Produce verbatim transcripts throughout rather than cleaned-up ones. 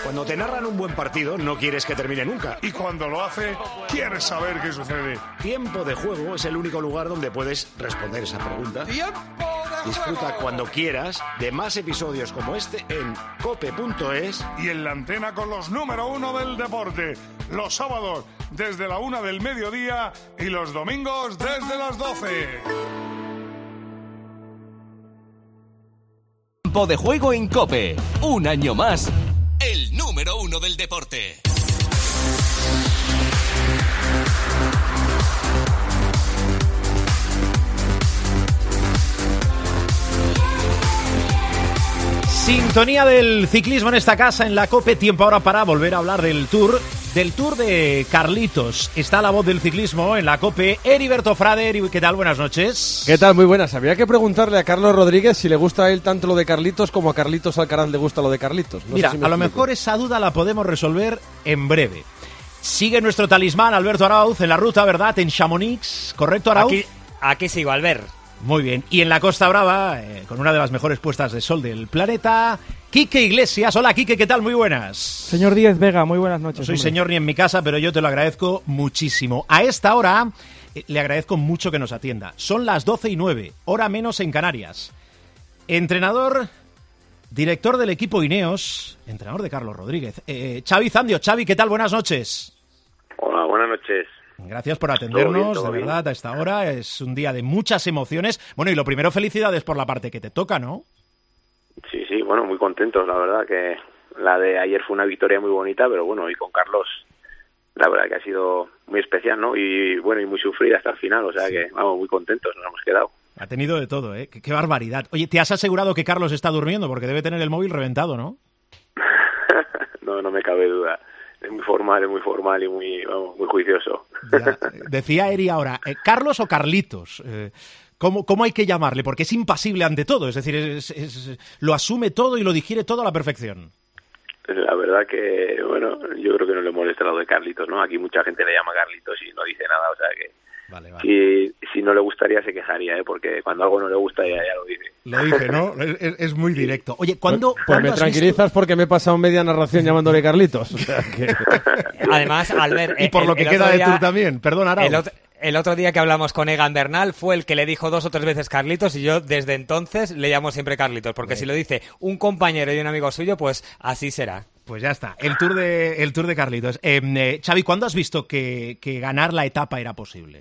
Cuando te narran un buen partido, no quieres que termine nunca. Y cuando lo hace, quieres saber qué sucede. Tiempo de Juego es el único lugar donde puedes responder esa pregunta. ¡Tiempo de Disfruta juego! cuando quieras de más episodios como este en cope punto es. Y en la antena con los número uno del deporte. Los sábados desde la una del mediodía y los domingos desde las doce. Tiempo de Juego en COPE. Un año más, el número uno del deporte. Sintonía del ciclismo en esta casa, en la COPE. Tiempo ahora para volver a hablar del Tour, del Tour de Carlitos. Está la voz del ciclismo en la COPE, Heriberto Frade. Eri, ¿qué tal? Buenas noches. ¿Qué tal? Muy buenas. Habría que preguntarle a Carlos Rodríguez si le gusta a él tanto lo de Carlitos como a Carlitos Alcaraz le gusta lo de Carlitos. No Mira, sé si me a lo explico. mejor esa duda la podemos resolver en breve. Sigue nuestro talismán, Alberto Arauz, en la ruta, ¿verdad? En Chamonix, ¿correcto, Arauz? Aquí, aquí sigo, Albert. Muy bien. Y en la Costa Brava, eh, con una de las mejores puestas de sol del planeta, Quique Iglesias. Hola, Quique, ¿qué tal? Muy buenas. Señor Díez Vega, muy buenas noches. No soy hombre. señor ni en mi casa, pero yo te lo agradezco muchísimo. A esta hora eh, le agradezco mucho que nos atienda. Son las doce y nueve, hora menos en Canarias. Entrenador, director del equipo Ineos, entrenador de Carlos Rodríguez. Eh, Xavi Zandio. Xavi, ¿qué tal? Buenas noches. Hola, buenas noches. Gracias por Todo bien, atendernos, todo de bien. verdad, a esta hora. Es un día de muchas emociones. Bueno, y lo primero, felicidades por la parte que te toca, ¿no? Sí, sí, bueno, muy contentos, la verdad que la de ayer fue una victoria muy bonita, pero bueno, y con Carlos, la verdad que ha sido muy especial, ¿no? Y bueno, y muy sufrida hasta el final, o sea Sí. que, vamos, muy contentos, nos hemos quedado. Ha tenido de todo, ¿eh? Qué, qué barbaridad. Oye, ¿te has asegurado que Carlos está durmiendo? Porque debe tener el móvil reventado, ¿no? no, no me cabe duda. Es muy formal, es muy formal y muy, vamos, muy juicioso. Ya, decía Eri ahora, eh, ¿Carlos o Carlitos? Eh, ¿cómo, ¿Cómo hay que llamarle? Porque es impasible ante todo, es decir, es, es- lo asume todo y lo digiere todo a la perfección. La verdad que, bueno, yo creo que no le molesta lo de Carlitos, ¿no? Aquí mucha gente le llama Carlitos y no dice nada, o sea que Vale, vale. si, si no le gustaría se quejaría, ¿eh? Porque cuando algo no le gusta ya, ya lo dice. Lo dice, ¿no? Es, es muy directo. Oye, ¿cuándo, Pues ¿cuándo me has visto- tranquilizas porque me he pasado media narración llamándole Carlitos. O sea que... Además, Albert... Y por el- lo que el queda otro de día- Tour también, perdón, Arau. El otro, el otro día que hablamos con Egan Bernal fue el que le dijo dos o tres veces Carlitos y yo desde entonces le llamo siempre Carlitos, porque Bien. si lo dice un compañero y un amigo suyo, pues así será. Pues ya está, el Tour de, el tour de Carlitos. Eh, eh, Xavi, ¿cuándo has visto que, que ganar la etapa era posible?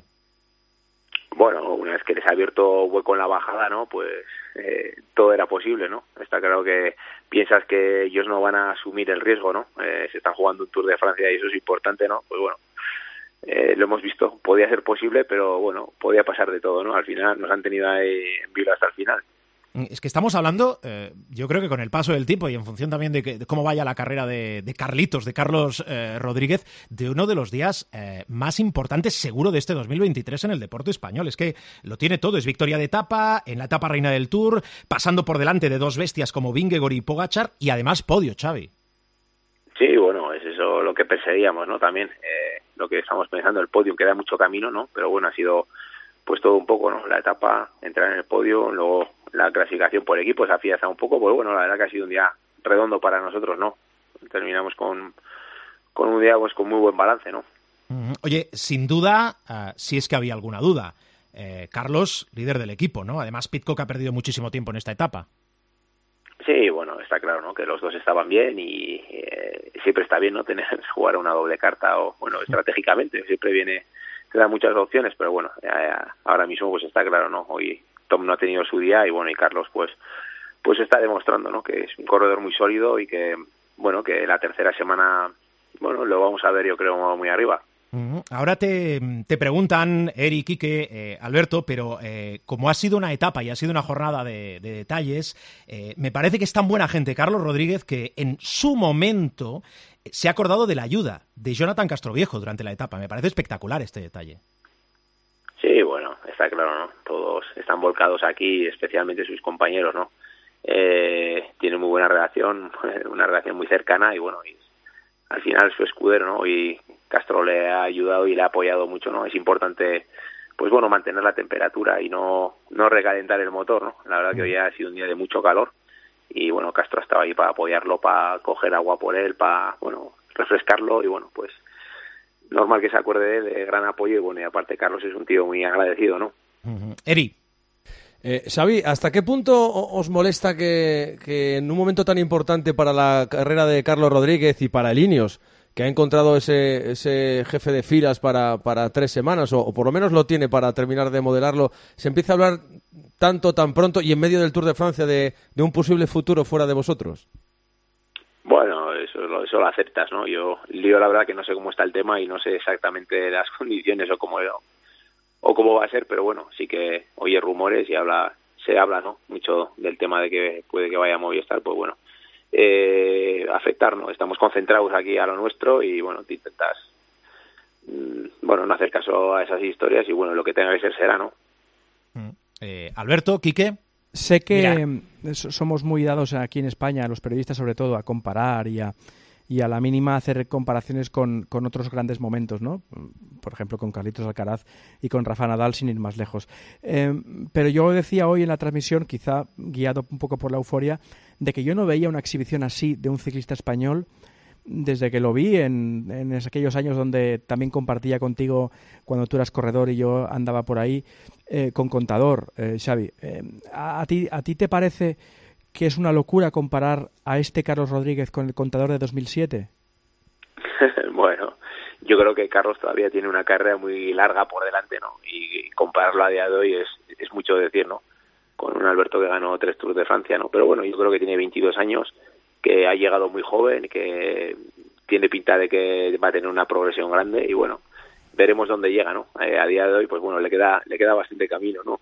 Bueno, una vez que les ha abierto hueco en la bajada, ¿no? Pues eh, todo era posible, ¿no? Está claro que piensas que ellos no van a asumir el riesgo, ¿no? Eh, se están jugando un Tour de Francia y eso es importante, ¿no? Pues bueno, eh, lo hemos visto, podía ser posible, pero bueno, podía pasar de todo, ¿no? Al final nos han tenido ahí en vilo hasta el final. Es que estamos hablando, eh, yo creo que con el paso del tiempo y en función también de, que, de cómo vaya la carrera de, de Carlitos, de Carlos eh, Rodríguez, de uno de los días eh, más importantes seguro de este dos mil veintitrés en el deporte español. Es que lo tiene todo, es victoria de etapa, en la etapa reina del Tour, pasando por delante de dos bestias como Vingegaard y Pogačar y además podio, Xavi. Sí, bueno, es eso lo que perseguíamos, ¿no? También eh, lo que estamos pensando, el podio, queda mucho camino, ¿no? Pero bueno, ha sido pues todo un poco, ¿no? La etapa, entrar en el podio, luego la clasificación por equipos, afianza un poco, pues bueno, la verdad que ha sido un día redondo para nosotros, ¿no? Terminamos con, con un día pues con muy buen balance, ¿no? Uh-huh. Oye, sin duda, uh, si es que había alguna duda, eh, Carlos, líder del equipo, ¿no? Además, Pidcock ha perdido muchísimo tiempo en esta etapa. Sí, bueno, está claro, ¿no? Que los dos estaban bien y eh, siempre está bien, ¿no? Tener jugar una doble carta o, bueno, estratégicamente siempre viene, te da muchas opciones, pero bueno, ya, ya, ahora mismo pues está claro, ¿no? Hoy Tom no ha tenido su día y bueno, y Carlos pues pues está demostrando, ¿no? Que es un corredor muy sólido y que, bueno, que la tercera semana, bueno, lo vamos a ver yo creo muy arriba. Uh-huh. Ahora te, te preguntan, Eri, Quique, eh, Alberto, pero eh, como ha sido una etapa y ha sido una jornada de, de detalles, eh, me parece que es tan buena gente Carlos Rodríguez que en su momento se ha acordado de la ayuda de Jonathan Castroviejo durante la etapa. Me parece espectacular este detalle. Sí, bueno, está claro, ¿no? Todos están volcados aquí, especialmente sus compañeros, ¿no? Eh, tienen muy buena relación, una relación muy cercana y bueno, y al final su escudero, ¿no? Y Castro le ha ayudado y le ha apoyado mucho, ¿no? Es importante, pues bueno, mantener la temperatura y no no recalentar el motor, ¿no? La verdad que hoy ha sido un día de mucho calor y bueno, Castro estaba ahí para apoyarlo, para coger agua por él, para, bueno, refrescarlo, y bueno, pues normal que se acuerde de él, de gran apoyo, y bueno, y aparte Carlos es un tío muy agradecido, ¿no? Uh-huh. Eri. Eh, Xavi, ¿hasta qué punto os molesta que, que en un momento tan importante para la carrera de Carlos Rodríguez y para el Ineos, que ha encontrado ese, ese jefe de filas para, para tres semanas, o, o por lo menos lo tiene para terminar de modelarlo, se empieza a hablar tanto, tan pronto y en medio del Tour de Francia de, de un posible futuro fuera de vosotros? Bueno, eso lo, eso lo aceptas, ¿no? Yo, yo la verdad que no sé cómo está el tema y no sé exactamente las condiciones o cómo o cómo va a ser, pero bueno, sí que oye rumores y habla, se habla, ¿no? Mucho del tema de que puede que vaya a Movistar, pues bueno, eh, afectarnos. Estamos concentrados aquí a lo nuestro y bueno, te intentas, mmm, bueno, no hacer caso a esas historias y bueno, lo que tenga que ser será, ¿no? Eh, Alberto, Quique. Sé que Mira. somos muy dados aquí en España, los periodistas sobre todo, a comparar y a, y a la mínima hacer comparaciones con, con otros grandes momentos, ¿no? Por ejemplo, con Carlitos Alcaraz y con Rafa Nadal, sin ir más lejos. Eh, pero yo decía hoy en la transmisión, quizá guiado un poco por la euforia, de que yo no veía una exhibición así de un ciclista español desde que lo vi en, en aquellos años donde también compartía contigo cuando tú eras corredor y yo andaba por ahí eh, con Contador, eh, Xavi. Eh, ¿a, a, ti, ¿A ti te parece que es una locura comparar a este Carlos Rodríguez con el Contador de dos mil siete? Bueno, yo creo que Carlos todavía tiene una carrera muy larga por delante, ¿no? Y compararlo a día de hoy es, es mucho decir, ¿no? Con un Alberto que ganó tres Tours de Francia, ¿no? Pero bueno, yo creo que tiene veintidós años, que ha llegado muy joven, que tiene pinta de que va a tener una progresión grande y bueno, veremos dónde llega, ¿no? Eh, a día de hoy, pues bueno, le queda le queda bastante camino, ¿no?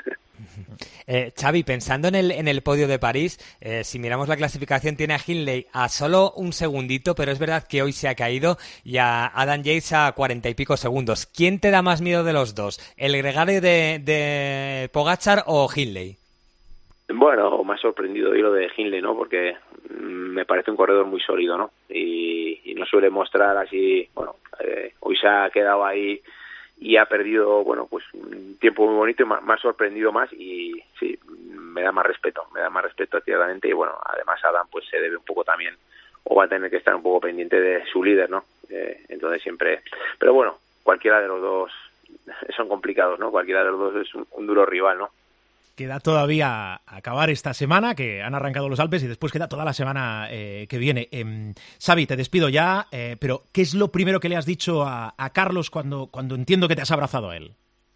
Eh, Xavi, pensando en el, en el podio de París, eh, si miramos la clasificación, tiene a Hindley a solo un segundito, pero es verdad que hoy se ha caído, y a Adam Yates a cuarenta y pico segundos. ¿Quién te da más miedo de los dos? ¿El gregario de, de Pogačar o Hindley? Bueno, me ha sorprendido hoy lo de Hindley, ¿no? Porque me parece un corredor muy sólido, ¿no? Y, y no suele mostrar así, bueno, eh, hoy se ha quedado ahí y ha perdido, bueno, pues un tiempo muy bonito y me ha sorprendido más y sí, me da más respeto, me da más respeto ciertamente y bueno, además Adam pues se debe un poco también, o va a tener que estar un poco pendiente de su líder, ¿no? Eh, entonces siempre, pero bueno, cualquiera de los dos son complicados, ¿no? Cualquiera de los dos es un, un duro rival, ¿no? Queda todavía acabar esta semana, que han arrancado los Alpes, y después queda toda la semana eh, que viene. Eh, Xavi, te despido ya, eh, pero ¿qué es lo primero que le has dicho a, a Carlos cuando, cuando entiendo que te has abrazado a él?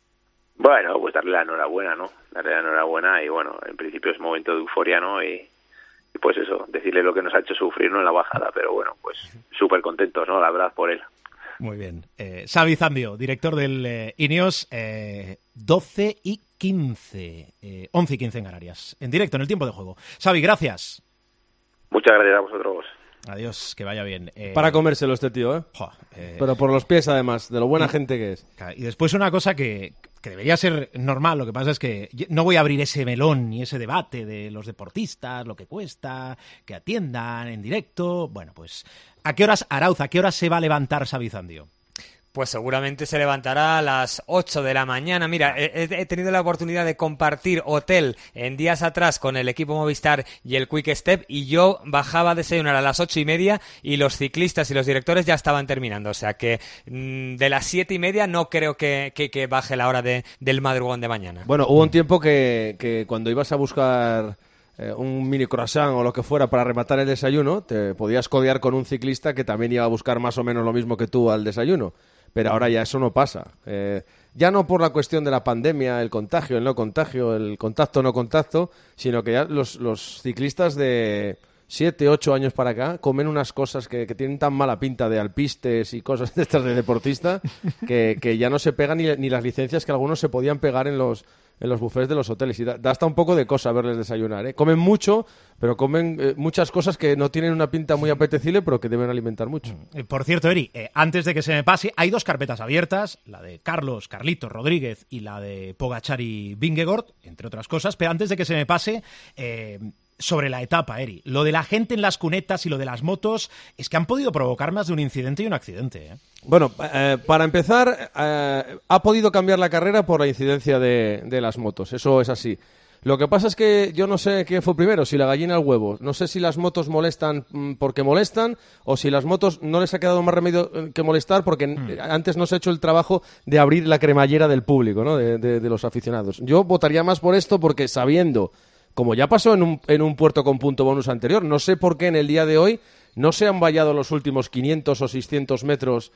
Bueno, pues darle la enhorabuena, ¿no? Darle la enhorabuena y bueno, en principio es un momento de euforia, ¿no? Y, y pues eso, decirle lo que nos ha hecho sufrir, ¿no? En la bajada, pero bueno, pues súper contentos, ¿no? La verdad, por él. Muy bien. Eh, Xavi Zandio, director del eh, Ineos, eh, doce y quince, eh, once y quince en Canarias, en directo, en el tiempo de juego. Xavi, gracias. Muchas gracias a vosotros. Adiós, que vaya bien. Eh, Para comérselo este tío, ¿eh? Jo, eh Pero por los pies, además, de lo buena y, gente que es. Y después una cosa que, que debería ser normal, lo que pasa es que no voy a abrir ese melón ni ese debate de los deportistas, lo que cuesta, que atiendan en directo. Bueno, pues, ¿a qué horas, Arauz, a qué horas se va a levantar Xavi Zandio? Pues seguramente se levantará a las ocho de la mañana. Mira, he, he tenido la oportunidad de compartir hotel en días atrás con el equipo Movistar y el Quick Step y yo bajaba a desayunar a las ocho y media y los ciclistas y los directores ya estaban terminando. O sea que mmm, de las siete y media no creo que, que, que baje la hora de, del madrugón de mañana. Bueno, hubo un tiempo que, que cuando ibas a buscar eh, un mini croissant o lo que fuera para rematar el desayuno, te podías codear con un ciclista que también iba a buscar más o menos lo mismo que tú al desayuno. Pero ahora ya eso no pasa. Eh, ya no por la cuestión de la pandemia, el contagio, el no contagio, el contacto no contacto, sino que ya los, los ciclistas de siete, ocho años para acá comen unas cosas que, que tienen tan mala pinta de alpistes y cosas de estas de deportista que, que ya no se pegan ni, ni las licencias que algunos se podían pegar en los en los buffets de los hoteles. Y da, da hasta un poco de cosa verles desayunar, ¿eh? Comen mucho, pero comen eh, muchas cosas que no tienen una pinta muy apetecible, pero que deben alimentar mucho. Por cierto, Eri, eh, antes de que se me pase, hay dos carpetas abiertas, la de Carlos, Carlitos Rodríguez y la de Pogačar y Vingegaard, entre otras cosas, pero antes de que se me pase... Eh, sobre la etapa, Eri. Lo de la gente en las cunetas y lo de las motos es que han podido provocar más de un incidente y un accidente, ¿eh? Bueno, eh, para empezar, eh, ha podido cambiar la carrera por la incidencia de, de las motos. Eso es así. Lo que pasa es que yo no sé qué fue primero, si la gallina o el huevo. No sé si las motos molestan mm, porque molestan o si las motos no les ha quedado más remedio que molestar porque mm. antes no se ha hecho el trabajo de abrir la cremallera del público, ¿no? de, de, de los aficionados. Yo votaría más por esto porque sabiendo, como ya pasó en un, en un puerto con punto bonus anterior, no sé por qué en el día de hoy no se han vallado los últimos quinientos o seiscientos metros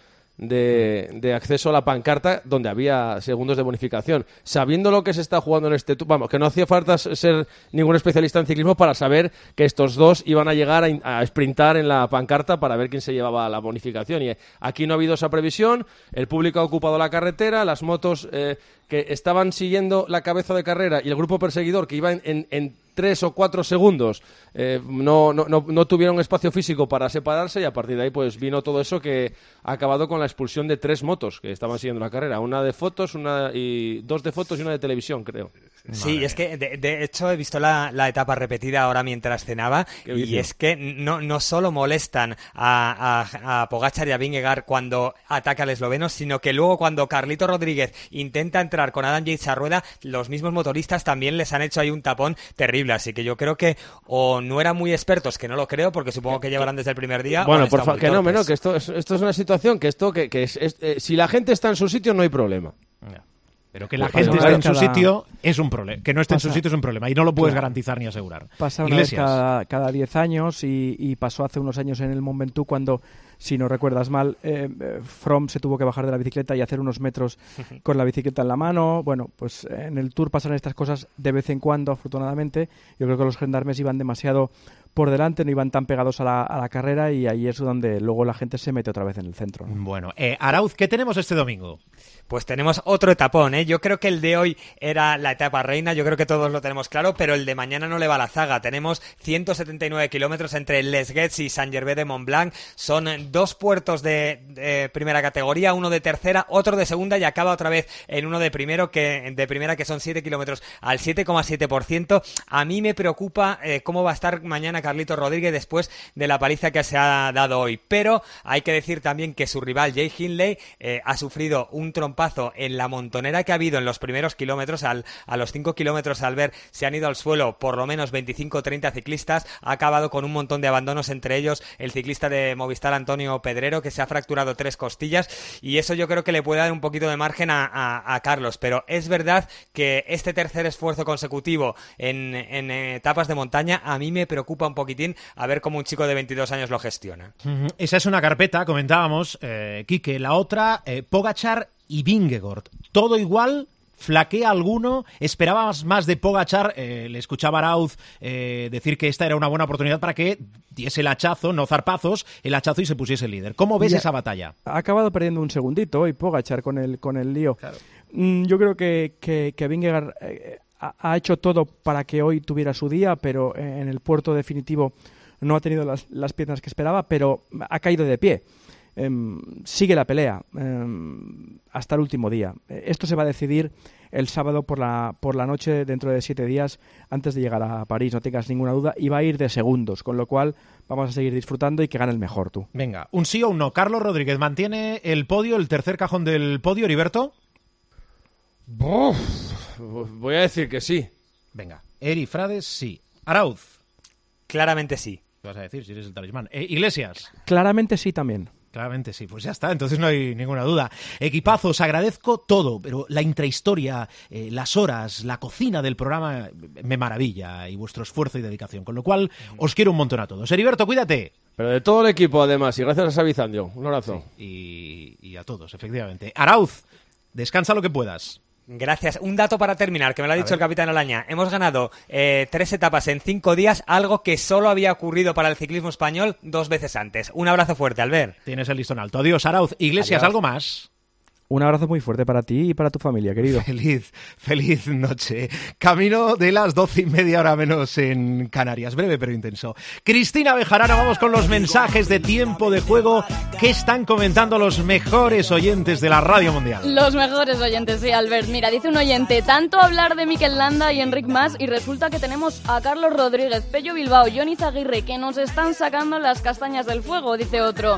De, de acceso a la pancarta donde había segundos de bonificación, sabiendo lo que se está jugando en este... Vamos, que no hacía falta ser ningún especialista en ciclismo para saber que estos dos iban a llegar a, a sprintar en la pancarta para ver quién se llevaba la bonificación, y aquí no ha habido esa previsión, el público ha ocupado la carretera, las motos eh, que estaban siguiendo la cabeza de carrera y el grupo perseguidor que iba en, en, en tres o cuatro segundos eh, no, no, no, no tuvieron espacio físico para separarse, y a partir de ahí pues vino todo eso que ha acabado con la expulsión de tres motos que estaban siguiendo la carrera, una de fotos, una y dos de fotos y una de televisión, creo. Sí, Madre. es que de, de hecho he visto la, la etapa repetida ahora mientras cenaba, y es que no, no solo molestan a, a, a Pogačar y a Vingegaard cuando ataca al esloveno, sino que luego cuando Carlito Rodríguez intenta entrar con Adam Yates a rueda, los mismos motoristas también les han hecho ahí un tapón terrible, así que yo creo que o no eran muy expertos, que no lo creo, porque supongo que llevarán desde el primer día. Bueno, por favor, que no, no, que esto es, esto es una situación que esto que, que es, es eh, si la gente está en su sitio no hay problema. Yeah. Pero que la pues gente esté en su sitio es un problema. Que no esté pasa, en su sitio es un problema. Y no lo puedes claro. garantizar ni asegurar. Pasa una Iglesias. vez cada, cada diez años y, y pasó hace unos años en el Mont Ventoux cuando, si no recuerdas mal, eh, Froome se tuvo que bajar de la bicicleta y hacer unos metros con la bicicleta en la mano. Bueno, pues en el Tour pasan estas cosas de vez en cuando, afortunadamente. Yo creo que los gendarmes iban demasiado por delante, no iban tan pegados a la, a la carrera, y ahí es donde luego la gente se mete otra vez en el centro, ¿no? Bueno, eh, Arauz, ¿qué tenemos este domingo? Pues tenemos otro etapón, ¿eh? Yo creo que el de hoy era la etapa reina, yo creo que todos lo tenemos claro, pero el de mañana no le va la zaga. Tenemos ciento setenta y nueve kilómetros entre Les Guets y Saint-Gervais de Montblanc. Son dos puertos de, de primera categoría, uno de tercera, otro de segunda, y acaba otra vez en uno de primero que de primera, que son siete kilómetros al siete coma siete por ciento. A mí me preocupa eh, cómo va a estar mañana Carlito Rodríguez después de la paliza que se ha dado hoy, pero hay que decir también que su rival Jay Hindley eh, ha sufrido un trompazo en la montonera que ha habido en los primeros kilómetros. Al, a los cinco kilómetros, al ver se han ido al suelo por lo menos veinticinco o treinta ciclistas, ha acabado con un montón de abandonos, entre ellos el ciclista de Movistar Antonio Pedrero, que se ha fracturado tres costillas, y eso yo creo que le puede dar un poquito de margen a, a, a Carlos, pero es verdad que este tercer esfuerzo consecutivo en, en etapas de montaña a mí me preocupa un poquitín, a ver cómo un chico de veintidós años lo gestiona. Uh-huh. Esa es una carpeta, comentábamos, eh, Quique. La otra, eh, Pogačar y Vingegaard. Todo igual, flaquea alguno. Esperábamos más de Pogačar. Eh, le escuchaba a Arauz eh, decir que esta era una buena oportunidad para que diese el hachazo, no zarpazos, el hachazo, y se pusiese líder. ¿Cómo ves ya esa batalla? Ha acabado perdiendo un segundito hoy Pogačar con el, con el lío. Claro. Mm, yo creo que, que, que Vingegaard eh, ha, ha hecho todo para que hoy tuviera su día, pero eh, en el puerto definitivo no ha tenido las, las piernas que esperaba, pero ha caído de pie. Eh, sigue la pelea eh, hasta el último día. Esto se va a decidir el sábado por la, por la noche, dentro de siete días, antes de llegar a París, no tengas ninguna duda, y va a ir de segundos, con lo cual vamos a seguir disfrutando y que gane el mejor, tú. Venga, un sí o un no. Carlos Rodríguez mantiene el podio, el tercer cajón del podio, ¿Heriberto? Uf, voy a decir que sí. Venga, Eri Frades, sí. Arauz. Claramente sí. ¿Qué vas a decir si eres el talismán? Eh, Iglesias. Claramente sí también. Claramente sí, pues ya está, entonces no hay ninguna duda. Equipazo, os agradezco todo, pero la intrahistoria, eh, las horas, la cocina del programa me maravilla, y vuestro esfuerzo y dedicación, con lo cual os quiero un montón a todos. Heriberto, cuídate. Pero de todo el equipo, además, y gracias a Savizandio. Un abrazo. Sí, y, y a todos, efectivamente. Arauz, descansa lo que puedas. Gracias. Un dato para terminar, que me lo ha dicho el capitán Olaña. Hemos ganado eh, tres etapas en cinco días, algo que solo había ocurrido para el ciclismo español dos veces antes. Un abrazo fuerte, Albert. Tienes el listón alto. Adiós, Arauz. Iglesias, Adiós. ¿Algo más? Un abrazo muy fuerte para ti y para tu familia, querido. Feliz, feliz noche. Camino de las doce y media, hora menos en Canarias. Breve pero intenso. Cristina Bejarano, vamos con los mensajes de tiempo de juego. ¿Qué están comentando los mejores oyentes de la Radio Mundial? Los mejores oyentes, sí, Albert. Mira, dice un oyente, tanto hablar de Mikel Landa y Enric Mas, y resulta que tenemos a Carlos Rodríguez, Pello Bilbao, Johnny Zaguirre, que nos están sacando las castañas del fuego, dice otro.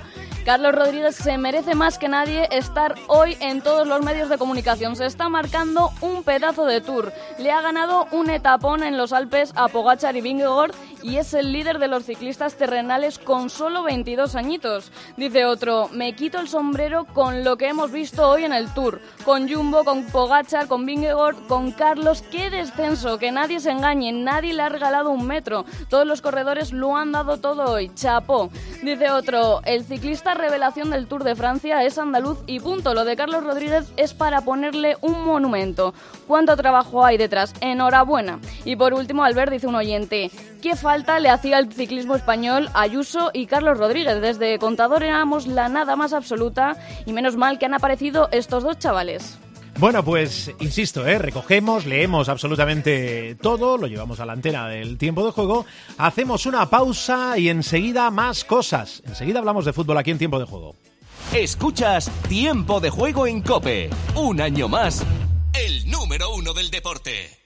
Carlos Rodríguez se merece más que nadie estar hoy en todos los medios de comunicación. Se está marcando un pedazo de Tour. Le ha ganado un etapón en los Alpes a Pogačar y Vingegaard y es el líder de los ciclistas terrenales con solo veintidós añitos. Dice otro, me quito el sombrero con lo que hemos visto hoy en el Tour. Con Jumbo, con Pogačar, con Vingegaard, con Carlos. ¡Qué descenso! Que nadie se engañe, nadie le ha regalado un metro. Todos los corredores lo han dado todo hoy. ¡Chapó! Dice otro, el ciclista revelación del Tour de Francia es andaluz y punto. Lo de Carlos Rodríguez es para ponerle un monumento. ¿Cuánto trabajo hay detrás? Enhorabuena. Y por último, Albert, dice un oyente, ¿qué falta le hacía al ciclismo español Ayuso y Carlos Rodríguez? Desde Contador éramos la nada más absoluta y menos mal que han aparecido estos dos chavales. Bueno, pues insisto, ¿eh? recogemos, leemos absolutamente todo, lo llevamos a la antena del tiempo de juego, hacemos una pausa y enseguida más cosas. Enseguida hablamos de fútbol aquí en Tiempo de Juego. Escuchas Tiempo de Juego en COPE. Un año más, el número uno del deporte.